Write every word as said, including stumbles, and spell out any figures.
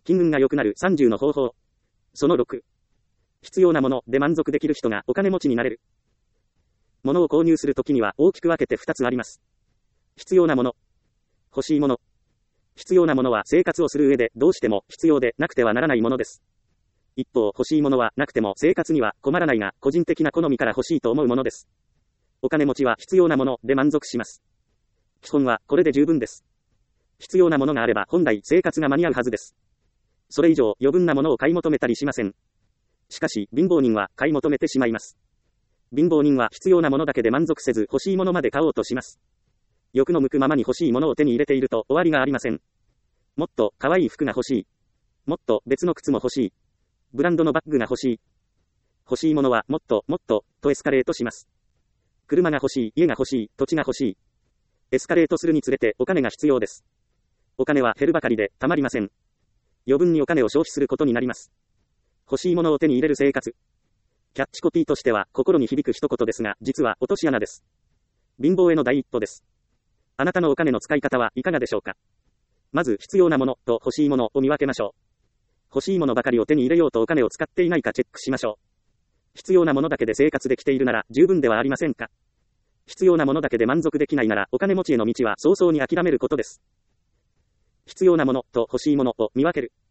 金運が良くなるさんじゅうの方法。そのろく。必要なもので満足できる人がお金持ちになれる。物を購入するときには大きく分けてふたつあります。必要なもの。欲しいもの。必要なものは生活をする上でどうしても必要でなくてはならないものです。一方、欲しいものはなくても生活には困らないが、個人的な好みから欲しいと思うものです。お金持ちは必要なもので満足します。基本はこれで十分です。必要なものがあれば本来生活が間に合うはずです。それ以上余分なものを買い求めたりしません。しかし貧乏人は買い求めてしまいます。貧乏人は必要なものだけで満足せず欲しいものまで買おうとします。欲の向くままに欲しいものを手に入れていると終わりがありません。もっと可愛い服が欲しい。もっと別の靴も欲しい。ブランドのバッグが欲しい。欲しいものはもっともっととエスカレートします。車が欲しい、家が欲しい、土地が欲しい。エスカレートするにつれてお金が必要です。お金は減るばかりでたまりません。余分にお金を消費することになります。欲しいものを手に入れる生活。キャッチコピーとしては心に響く一言ですが、実は落とし穴です。貧乏への第一歩です。あなたのお金の使い方はいかがでしょうか。まず必要なものと欲しいものを見分けましょう。欲しいものばかりを手に入れようとお金を使っていないかチェックしましょう。必要なものだけで生活できているなら十分ではありませんか。必要なものだけで満足できないならお金持ちへの道は早々に諦めることです。必要なものと欲しいものを見分ける。